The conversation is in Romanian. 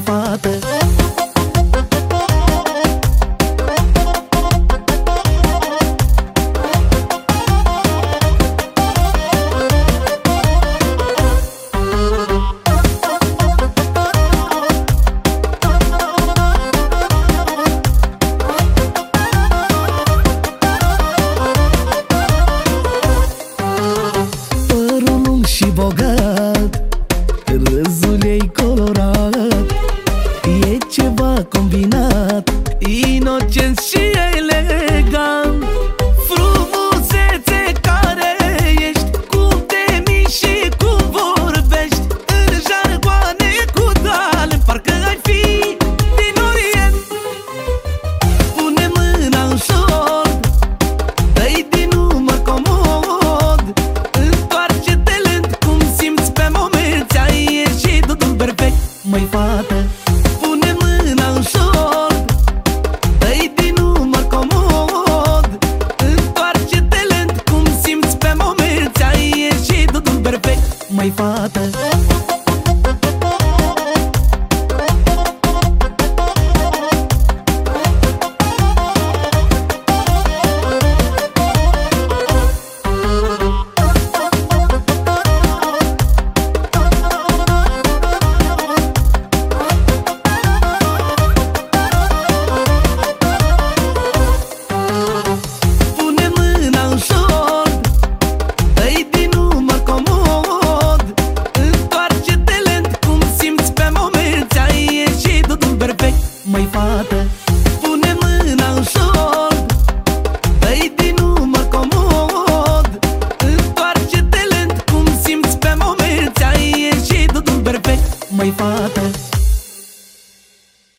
fată. Și bogat, râsul ei colorat, e ceva combinat, inocent și elegant. Frumusețe care ești, cum te miști și cum vorbești, în jargoane cu dale, parcă ai fi din Orient. Pune mâna în șor, dă-i din număr comod, întoarce-te lent, cum simți pe moment, ți-ai ieșit totul perfect, măi fată. Pune mâna în șor, dă-i din număr comod, întoarce-te lent, cum simți pe moment, ți-ai ieșit totul perfect, măi fată.